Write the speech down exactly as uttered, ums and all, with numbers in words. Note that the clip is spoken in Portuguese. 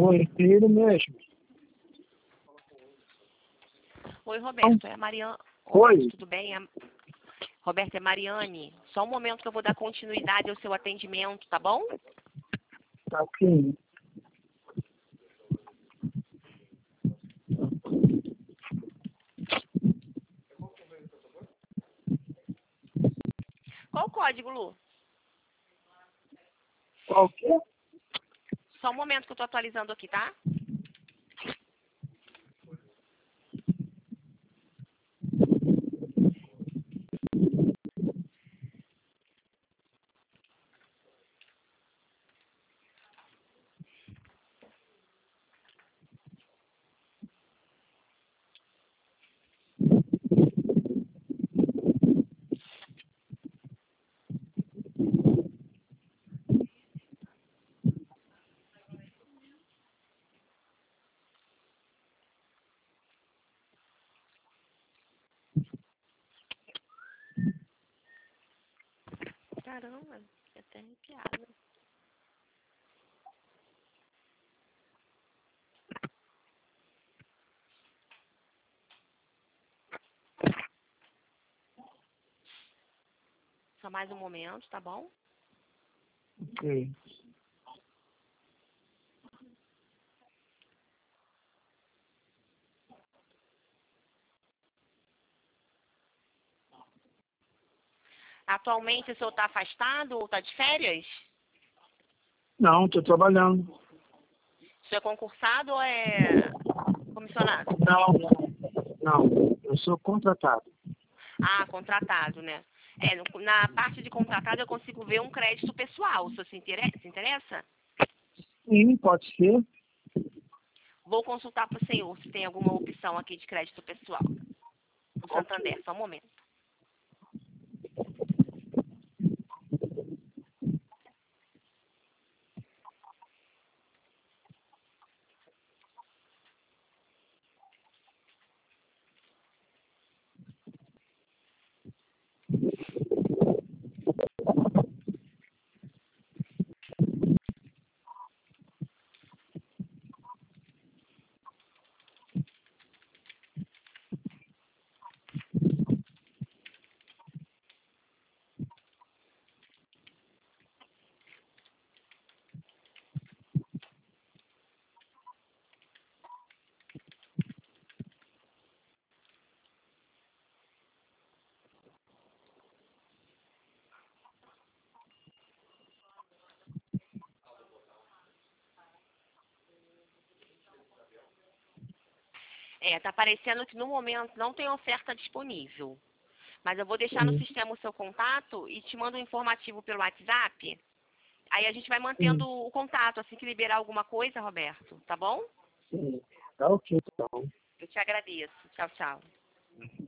Oi, ele mesmo. Oi, Roberto, é a Mariane. Oi. Tudo bem? É... Roberto, é Mariane. Só um momento que eu vou dar continuidade ao seu atendimento, tá bom? Tá ok. Qual o código, Lu? Qual que é? Só um momento que eu tô atualizando aqui, tá? Caramba, fiquei até arrepiada. Só mais um momento, tá bom? Ok. Atualmente o senhor tá afastado ou tá de férias? Não, estou trabalhando. O senhor é concursado ou é comissionado? Não, não. Eu sou contratado. Ah, contratado, né? É, no- na parte de contratado eu consigo ver um crédito pessoal. O senhor se interessa? Se interessa? Sim, pode ser. Vou consultar para o senhor se tem alguma opção aqui de crédito pessoal. O Santander, só um momento. É, tá aparecendo que no momento não tem oferta disponível. Mas eu vou deixar no Sim, sistema o seu contato e te mando um informativo pelo WhatsApp. Aí a gente vai mantendo sim, o contato assim que liberar alguma coisa, Roberto. Tá bom? sim. Tá ok, então. Eu te agradeço. Tchau, tchau.